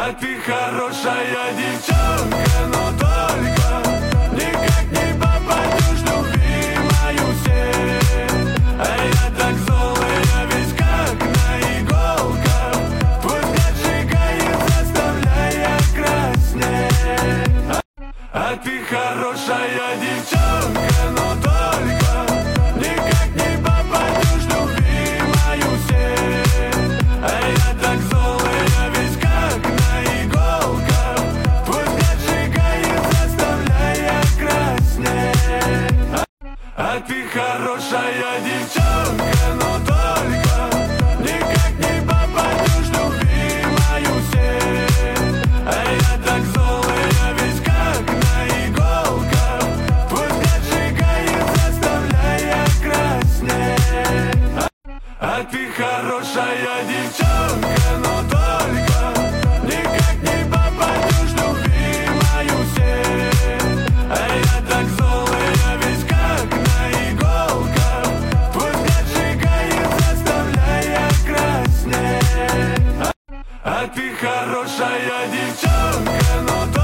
А ты хорошая девчонка, но только никак не попадешь в любимую сеть. А я так зол, я весь как на иголках. Твой взгляд сжигает, заставляя краснеть. А ты хорошая девчонка, но только никак не попадешь в любимую сеть. А я так зол, я весь как на иголках. Твой взгляд сжигает, заставляя краснеть. А ты хорошая девчонка, но только никак не попадешь в любимую сеть. А я так зол, я весь как на иголках. Твой взгляд сжигает, заставляя краснеть. А ты хорошая девчонка, но только никак не попадешь в любимую сеть. А я так зол, я весь как на иголках. Твой взгляд сжигает, заставляя краснеть. А ты хорошая девчонка, но только